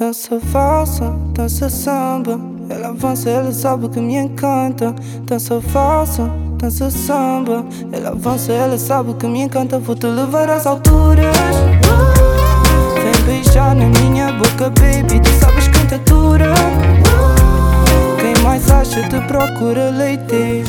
Dança valsa, dança samba. Ela avança, ela sabe que me encanta. Dança valsa, dança samba. Ela avança, ela sabe que me encanta. Vou te levar às alturas. Vem beijar na minha boca, baby. Tu sabes quem te dura. Quem mais acha te procura leite.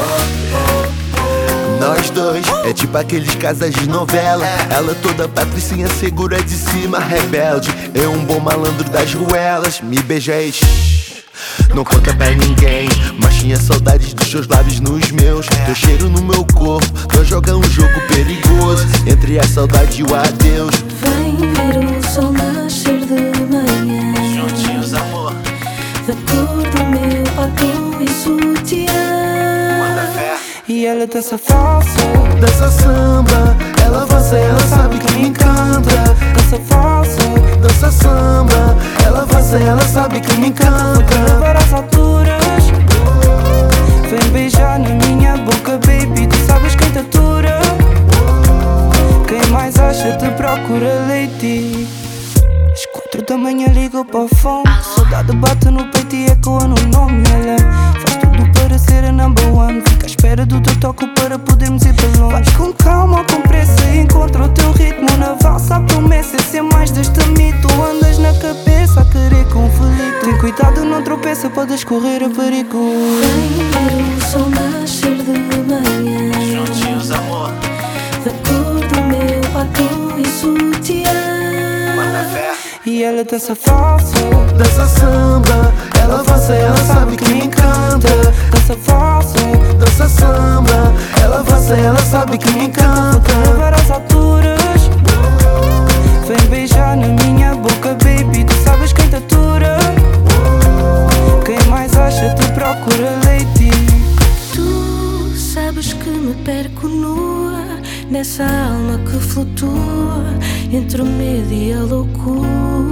Nós dois, é tipo aqueles casais de novela. Ela toda patricinha, segura de cima, rebelde. Eu um bom malandro das ruelas. Me beijais, não conta pra ninguém, mas tinha saudades dos teus lábios nos meus. Teu cheiro no meu corpo, nós jogar um jogo perigoso. Entre a saudade e o adeus. Vem ver o sol nascer de manhã, Juntinhos, amor, da cor do meu batom e sutiã. E ela dança falsa, dança samba. Ela avança, ela sabe que me encanta. dança falsa, Dança samba. Ela avança, ela sabe que me encanta. levar às alturas. Vem beijar na minha boca, baby. Tu sabes quem te atura. Quem mais acha te procura leite. Às 4 da manhã ligo para o fone. Saudade bate no peito e ecoa no nome. Ela faz tudo para ser a number one. Fica à espera do teu toque para podermos ir para longe. Vais com calma, com pressa e encontra o teu ritmo. Na valsa a promessa é ser mais deste mito. Andas na cabeça a querer conflito. Tem cuidado, não tropeça, podes correr a perigo. Vem ver o sol nascer de manhã, Juntinhos, amor, da cor do meu batom e sutiã. E ela dança falsa, dança samba. Ela avança, ela sabe que me encanta. dança falsa, Dança samba. Ela avança, ela sabe que me encanta. levar às alturas. Vem beijar na minha boca, baby. Tu sabes quem te atura. Quem mais acha te procura leite. Tu sabes que me perco nua nessa alma que flutua entre o medo e a loucura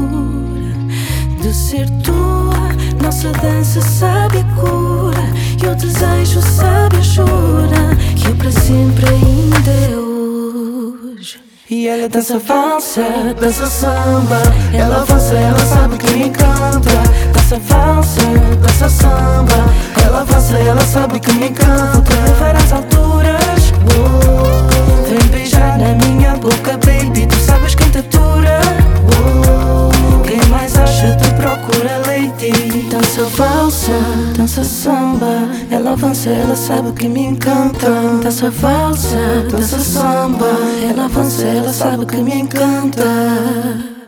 de ser tua. Nossa dança sabe a cura e o desejo sabe a jura que o para sempre ainda é hoje. E ela dança falsa, Dança samba. Ela avança, ela sabe que me encanta. dança falsa, Dança samba. Ela avança, ela sabe que me encanta. levar às alturas. Vem beijar na minha boca, baby. Tu sabes quem te atura. Quem mais acha te procura leite. Dança valsa, Dança samba, ela avança, ela sabe que me encanta. dança valsa, Dança samba, ela avança, ela sabe que me encanta.